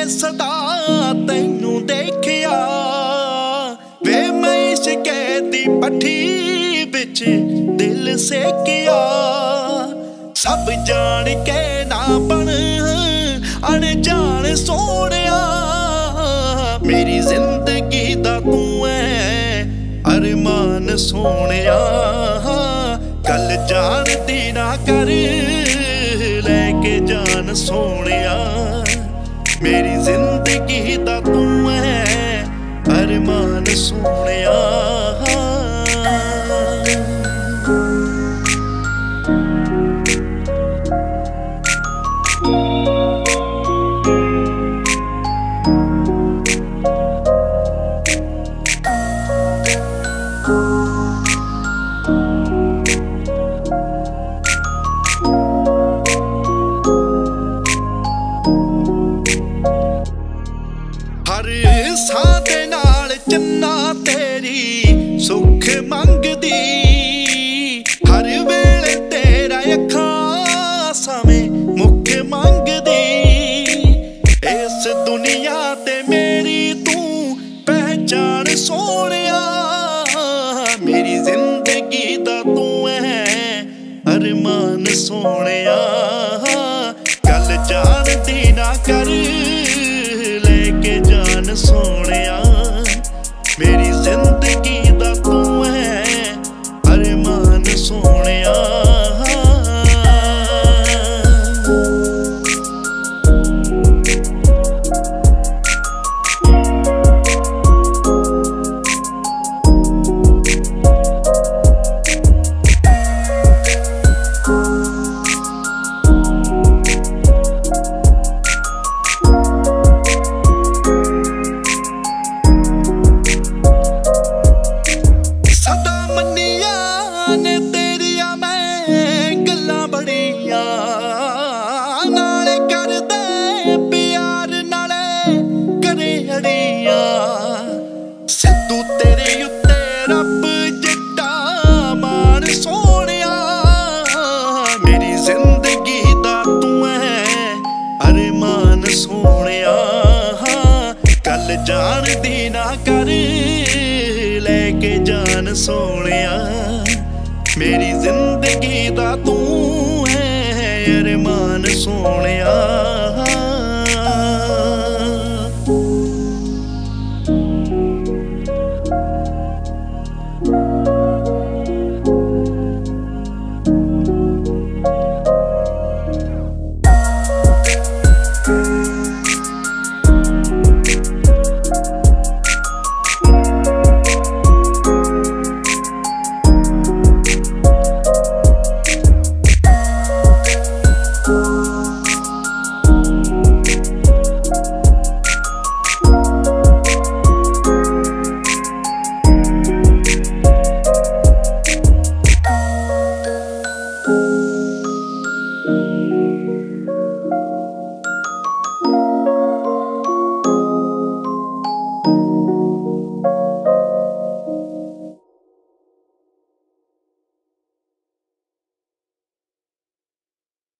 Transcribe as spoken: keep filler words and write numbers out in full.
सदा तैनू देखिया वे मैं शिकैत दी पट्ठी बिच दिल सेकिया। सब जान के ना बन अनजान सोहणिया मेरी जिंदगी दा तू है अरमान सोहणिया। गल जान दी ना कर लेके जान सोहणिया मेरी जिंदगी दा तू है अरमान सोहणिया। हर सां दे नाल चन्ना तेरी सुख मंगदी हर वेले तेरा अखां सावें मुख मंगदी। इस दुनिया ते मेरी तू पहचान सोहणिया मेरी जिंदगी दा तू है अरमान सोहणिया। गल जान दी ना कर लेके जान सोहणिया मेरी जिंदगी दा तू है अरमान सोहणिया। नाले कर दे प्यार नाले करे अड़िया सिद्धू तेरे उत्ते रब जिट्टा मान सोहणिया मेरी जिंदगी दा तू है अरमान सोहणिया। गल जान दी ना कर लेके जान सोहणिया मेरी जिंदगी दा तू है अरमान सोहणिया।